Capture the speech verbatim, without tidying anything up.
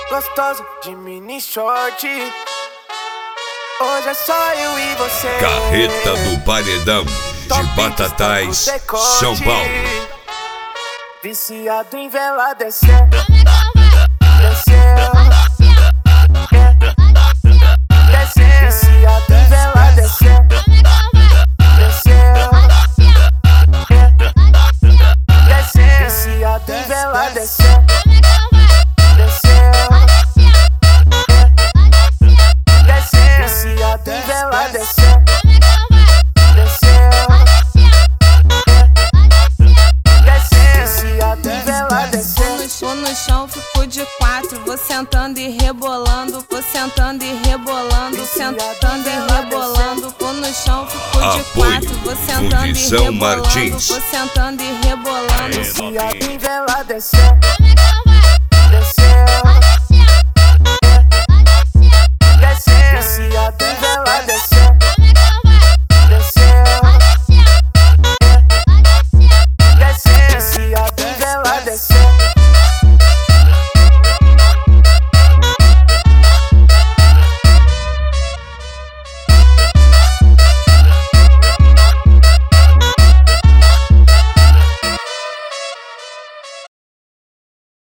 Gostoso de mini short. Hoje é só eu e você. Carreta do Paredão de Batatais, São Paulo. Viciado em vela descer, desceu, desceu. Viciado em vela descer, desceu, desceu. Viciado em vela descer, desceu, desceu. Viciado em vela descer, desceu. Vou no chão, fico de quatro. Vou sentando e rebolando. Vou sentando e rebolando. Sentando e rebolando. Vou no chão, fico de quatro. Vou sentando e rebolando. Vou sentando e rebolando. Viciado em vela descer.